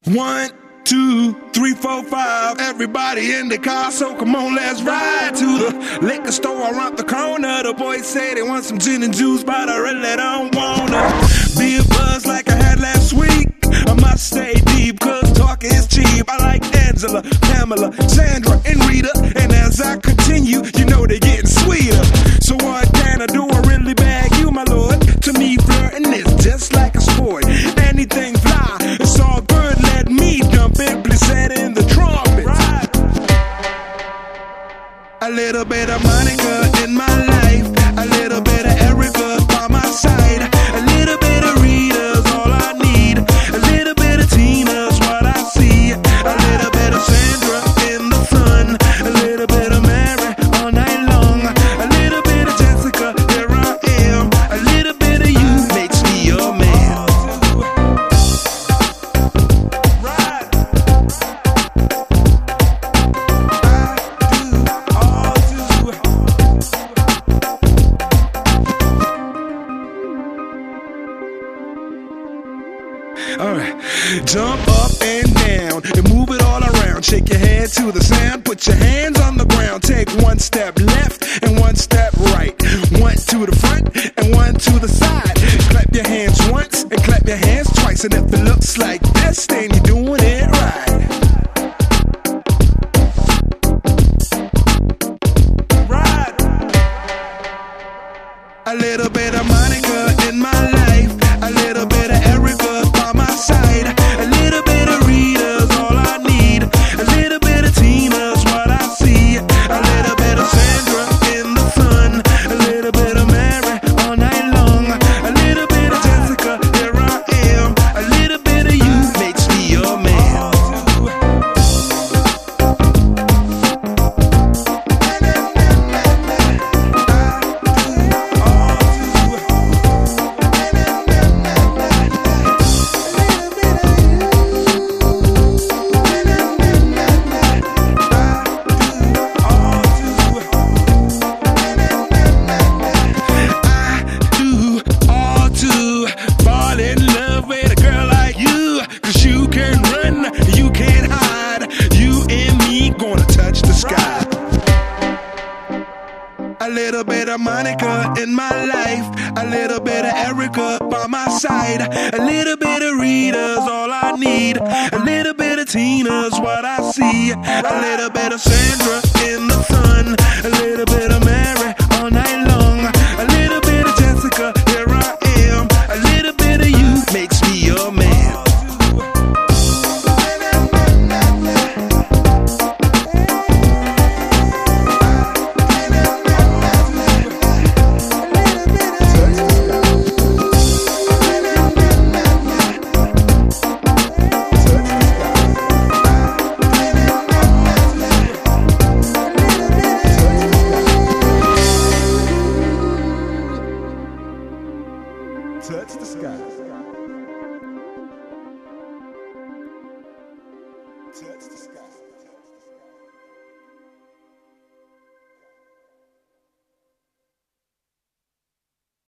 1, 2, 3, 4, 5. Everybody in the car, so come on, let's ride to the liquor store around the corner. The boys say they want some gin and juice, but I really don't wanna be a buzz like I had last week. I must stay deep, cause talk is cheap. I like Angela, Pamela, Sandra, and Rita. And as I continue, you know they're getting sweeter. So what can I do? I really bag you, my lord. To me, flirting is just like a sport. Anything fly, it's all good. Let me dump it, please set in the trumpet. Right. A little bit of Monica in my life, a little bit of Erica by my side, a little bit of Rita's all I need, a little bit of Tina's what I see, a little bit of Sandra in the sun, a little bit of Mary all night long, a little bit of Jessica, here I am, a little bit of you makes me your man. Alright, jump up and down and move it all around. Shake your head to the sound, put your hands on the ground. Take one step left and one step right, one to the front and one to the side. Clap your hands once and clap your hands twice, and if it looks like this, then you're doing it right. Right. A little bit of Monica in my life, a little bit of Erica by my side, a little bit of Rita's all I need, a little bit of Tina's what I see, a little bit of Sandra in the sun, a little bit of Mary all night long, a little bit of Jessica, here I am, a little bit of you makes me your man. A little bit of Monica in my life, a little bit of Erica by my side, a little bit of Rita's all I need, a little bit of Tina's what I see, a little bit of Sandra in the sun, a little bit of Mary all night long, a little bit of Jessica, here I am, a little bit of you makes me your man. Touch the sky. Touch the sky.